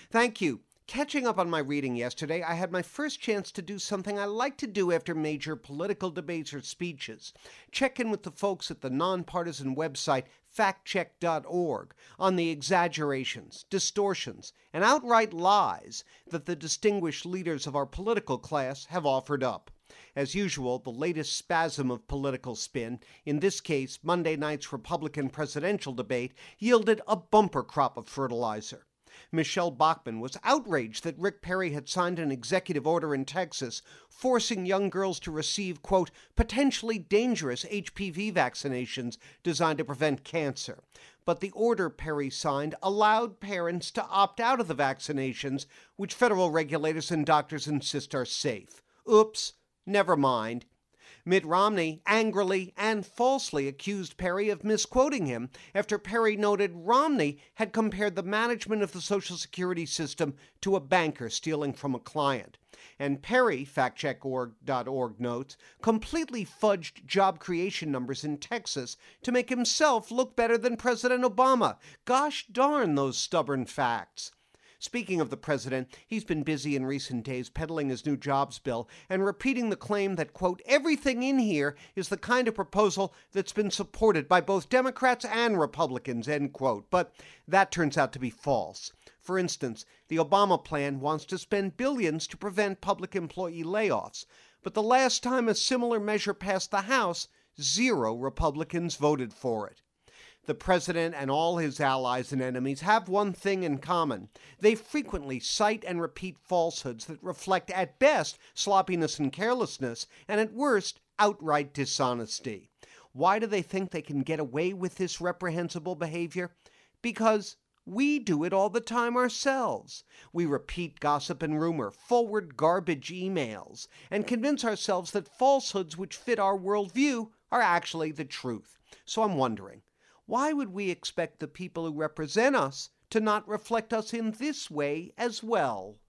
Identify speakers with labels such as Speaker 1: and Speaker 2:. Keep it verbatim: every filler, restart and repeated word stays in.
Speaker 1: Thank you. Catching up on my reading yesterday, I had my first chance to do something I like to do after major political debates or speeches. Check in with the folks at the nonpartisan website fact check dot org on the exaggerations, distortions, and outright lies that the distinguished leaders of our political class have offered up. As usual, the latest spasm of political spin, in this case Monday night's Republican presidential debate, yielded a bumper crop of fertilizer. Michelle Bachmann was outraged that Rick Perry had signed an executive order in Texas forcing young girls to receive, quote, potentially dangerous H P V vaccinations designed to prevent cancer. But the order Perry signed allowed parents to opt out of the vaccinations, which federal regulators and doctors insist are safe. Oops, never mind. Mitt Romney angrily and falsely accused Perry of misquoting him after Perry noted Romney had compared the management of the Social Security system to a banker stealing from a client. And Perry, fact check dot org notes, completely fudged job creation numbers in Texas to make himself look better than President Obama. Gosh darn those stubborn facts. Speaking of the president, he's been busy in recent days peddling his new jobs bill and repeating the claim that, quote, everything in here is the kind of proposal that's been supported by both Democrats and Republicans, end quote. But that turns out to be false. For instance, the Obama plan wants to spend billions to prevent public employee layoffs. But the last time a similar measure passed the House, zero Republicans voted for it. The president and all his allies and enemies have one thing in common. They frequently cite and repeat falsehoods that reflect at best sloppiness and carelessness, and at worst outright dishonesty. Why do they think they can get away with this reprehensible behavior? Because we do it all the time ourselves. We repeat gossip and rumor, forward garbage emails, and convince ourselves that falsehoods which fit our worldview are actually the truth. So I'm wondering, why would we expect the people who represent us to not reflect us in this way as well?